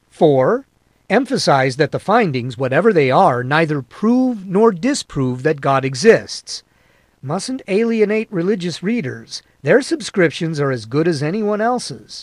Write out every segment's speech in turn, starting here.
4. Emphasize that the findings, whatever they are, neither prove nor disprove that God exists. Mustn't alienate religious readers. Their subscriptions are as good as anyone else's.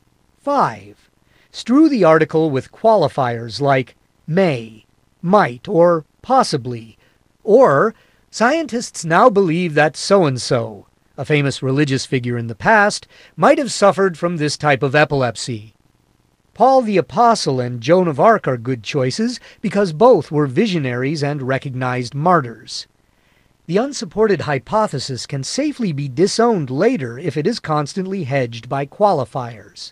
5. Strew the article with qualifiers like may, might, or possibly, or scientists now believe that so-and-so, a famous religious figure in the past, might have suffered from this type of epilepsy. Paul the Apostle and Joan of Arc are good choices because both were visionaries and recognized martyrs. The unsupported hypothesis can safely be disowned later if it is constantly hedged by qualifiers.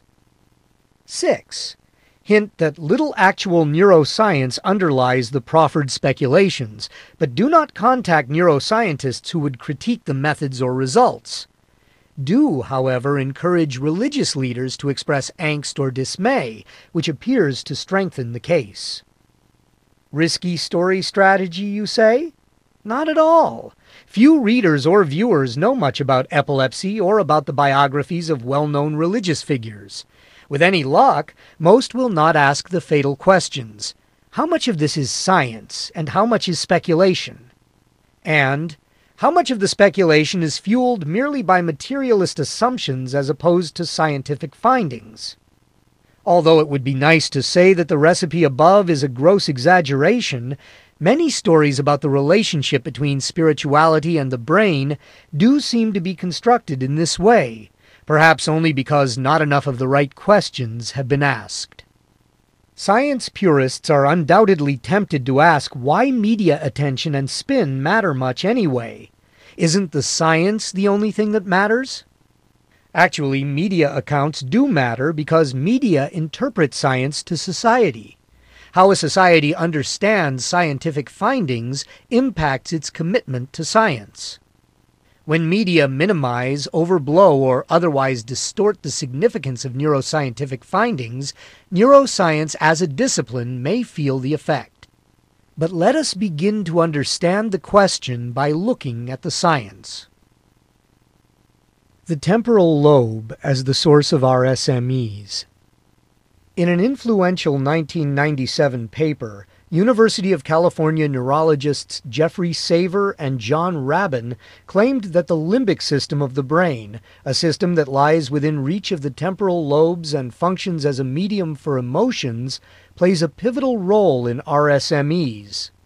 6. Hint that little actual neuroscience underlies the proffered speculations, but do not contact neuroscientists who would critique the methods or results. Do, however, encourage religious leaders to express angst or dismay, which appears to strengthen the case. Risky story strategy, you say? Not at all. Few readers or viewers know much about epilepsy or about the biographies of well-known religious figures. With any luck, most will not ask the fatal questions. How much of this is science, and how much is speculation? And how much of the speculation is fueled merely by materialist assumptions as opposed to scientific findings? Although it would be nice to say that the recipe above is a gross exaggeration, many stories about the relationship between spirituality and the brain do seem to be constructed in this way, perhaps only because not enough of the right questions have been asked. Science purists are undoubtedly tempted to ask why media attention and spin matter much anyway. Isn't the science the only thing that matters? Actually, media accounts do matter because media interpret science to society. How a society understands scientific findings impacts its commitment to science. When media minimize, overblow, or otherwise distort the significance of neuroscientific findings, neuroscience as a discipline may feel the effect. But let us begin to understand the question by looking at the science. The temporal lobe as the source of RSMEs. In an influential 1997 paper, University of California neurologists Jeffrey Saver and John Rabin claimed that the limbic system of the brain, a system that lies within reach of the temporal lobes and functions as a medium for emotions, plays a pivotal role in RSMEs.